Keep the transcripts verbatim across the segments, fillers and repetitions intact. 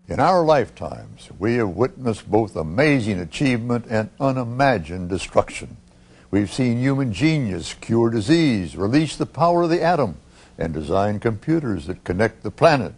In our lifetimes, we have witnessed both amazing achievement and unimagined destruction. We've seen human genius cure disease, release the power of the atom, and design computers that connect the planet.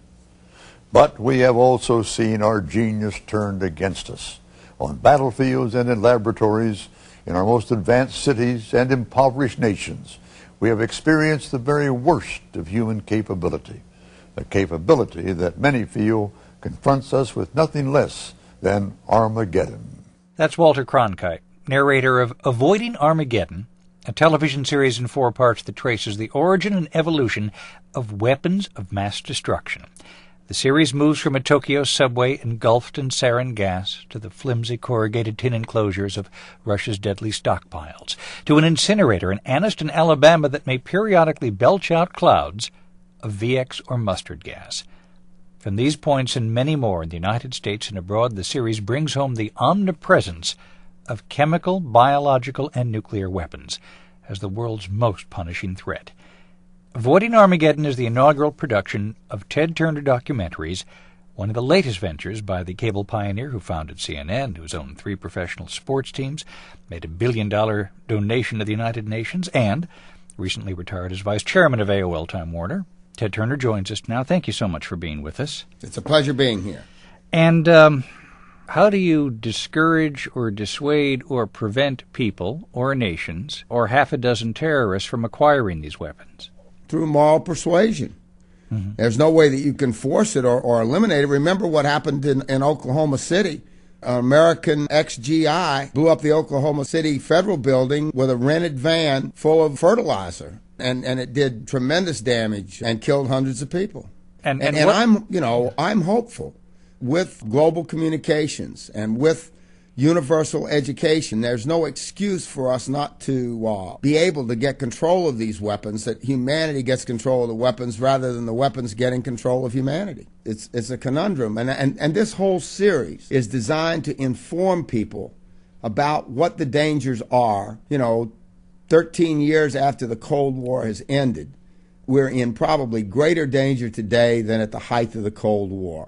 But we have also seen our genius turned against us on battlefields and in laboratories, in our most advanced cities and impoverished nations. We have experienced the very worst of human capability, a capability that many feel confronts us with nothing less than Armageddon. That's Walter Cronkite, narrator of Avoiding Armageddon, a television series in four parts that traces the origin and evolution of weapons of mass destruction. The series moves from a Tokyo subway engulfed in sarin gas to the flimsy corrugated tin enclosures of Russia's deadly stockpiles, to an incinerator in Anniston, Alabama that may periodically belch out clouds of V X or mustard gas. From these points and many more in the United States and abroad, the series brings home the omnipresence of chemical, biological, and nuclear weapons as the world's most punishing threat. Avoiding Armageddon is the inaugural production of Ted Turner Documentaries, one of the latest ventures by the cable pioneer who founded C N N, who's owned three professional sports teams, made a billion-dollar donation to the United Nations, and recently retired as vice chairman of A O L Time Warner. Ted Turner joins us now. Thank you so much for being with us. It's a pleasure being here. And um, how do you discourage or dissuade or prevent people or nations or half a dozen terrorists from acquiring these weapons? Through moral persuasion. Mm-hmm. There's no way that you can force it or, or eliminate it. Remember what happened in, in Oklahoma City. An American ex G I blew up the Oklahoma City Federal Building with a rented van full of fertilizer. And and it did tremendous damage and killed hundreds of people. And and, and, and I'm you know I'm hopeful with global communications and with universal education. There's no excuse for us not to uh, be able to get control of these weapons. That humanity gets control of the weapons rather than the weapons getting control of humanity. It's it's a conundrum. And and and this whole series is designed to inform people about what the dangers are. You know. thirteen years after the Cold War has ended, we're in probably greater danger today than at the height of the Cold War.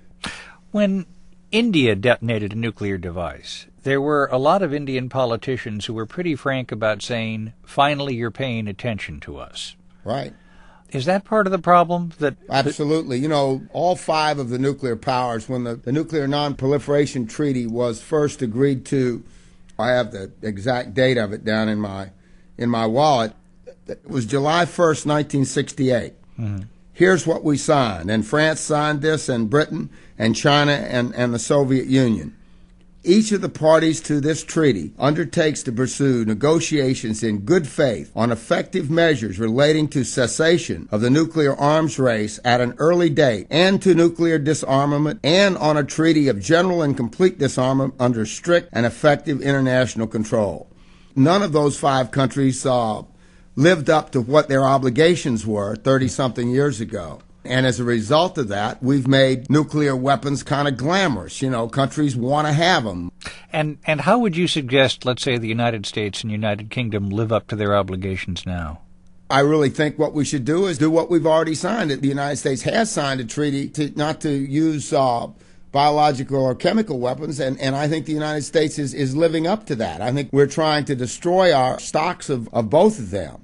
When India detonated a nuclear device, there were a lot of Indian politicians who were pretty frank about saying, finally you're paying attention to us. Right. Is that part of the problem? That Absolutely. You know, all five of the nuclear powers, when the, the Nuclear Non-Proliferation Treaty was first agreed to, I have the exact date of it down in my in my wallet. It was July first, nineteen sixty-eight. Mm-hmm. Here's what we signed. And France signed this, and Britain, and China, and, and the Soviet Union. Each of the parties to this treaty undertakes to pursue negotiations in good faith on effective measures relating to cessation of the nuclear arms race at an early date and to nuclear disarmament, and on a treaty of general and complete disarmament under strict and effective international control. None of those five countries uh, lived up to what their obligations were thirty-something years ago. And as a result of that, we've made nuclear weapons kind of glamorous. You know, countries want to have them. And and how would you suggest, let's say, the United States and United Kingdom live up to their obligations now? I really think what we should do is do what we've already signed. The United States has signed a treaty to not to use uh, biological or chemical weapons, and, and I think the United States is, is living up to that. I think we're trying to destroy our stocks of, of both of them.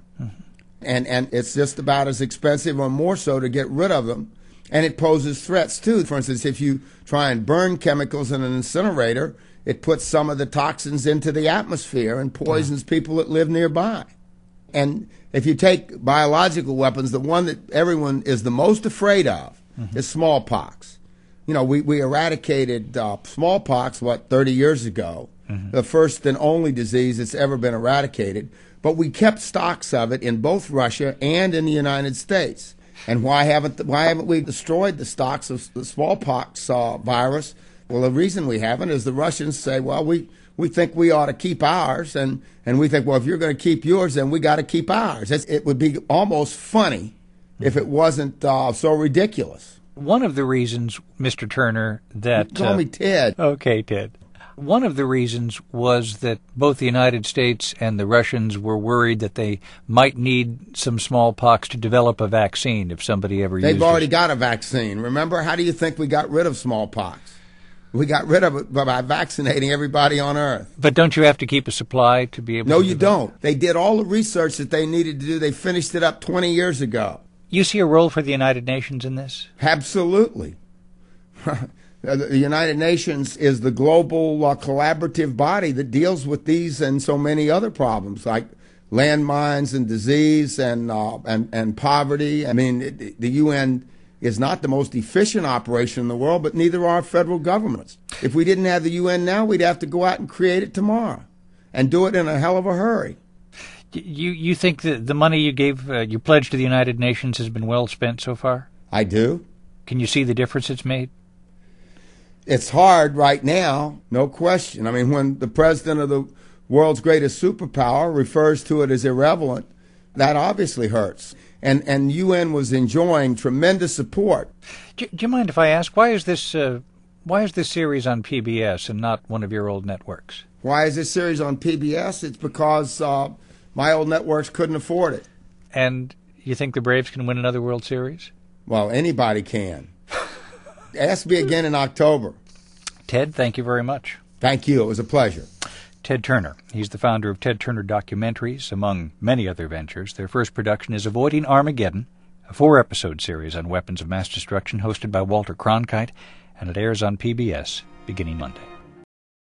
And and it's just about as expensive or more so to get rid of them. And it poses threats, too. For instance, if you try and burn chemicals in an incinerator, it puts some of the toxins into the atmosphere and poisons people that live nearby. And if you take biological weapons, the one that everyone is the most afraid of mm-hmm. is smallpox. You know, we, we eradicated uh, smallpox, what, thirty years ago, mm-hmm. the first and only disease that's ever been eradicated. But we kept stocks of it in both Russia and in the United States. And why haven't why haven't we destroyed the stocks of the smallpox uh, virus? Well, the reason we haven't is the Russians say, well, we, we think we ought to keep ours. And, and we think, well, if you're going to keep yours, then we got to keep ours. It's, it would be almost funny if it wasn't uh, so ridiculous. One of the reasons, Mister Turner, that... Call uh, me Ted. Okay, Ted. One of the reasons was that both the United States and the Russians were worried that they might need some smallpox to develop a vaccine if somebody ever used it. They've already got a vaccine. Remember, how do you think we got rid of smallpox? We got rid of it by vaccinating everybody on Earth. But don't you have to keep a supply to be able no, to No, you develop? don't. They did all the research that they needed to do. They finished it up twenty years ago. You see a role for the United Nations in this? Absolutely. The United Nations is the global uh, collaborative body that deals with these and so many other problems like landmines and disease and uh, and, and poverty. I mean, it, the U N is not the most efficient operation in the world, but neither are federal governments. If we didn't have the U N now, we'd have to go out and create it tomorrow and do it in a hell of a hurry. You you think that the money you gave, uh, you pledged to the United Nations has been well spent so far? I do. Can you see the difference it's made? It's hard right now, no question. I mean, when the president of the world's greatest superpower refers to it as irrelevant, that obviously hurts. And and U N was enjoying tremendous support. Do, do you mind if I ask, why is this uh, why is this series on P B S and not one of your old networks? Why is this series on P B S? It's because uh, my old networks couldn't afford it. And you think the Braves can win another World Series? Well, anybody can. Ask me again in October. Ted, thank you very much. Thank you. It was a pleasure. Ted Turner. He's the founder of Ted Turner Documentaries, among many other ventures. Their first production is Avoiding Armageddon, a four-episode series on weapons of mass destruction hosted by Walter Cronkite, and it airs on P B S beginning Monday.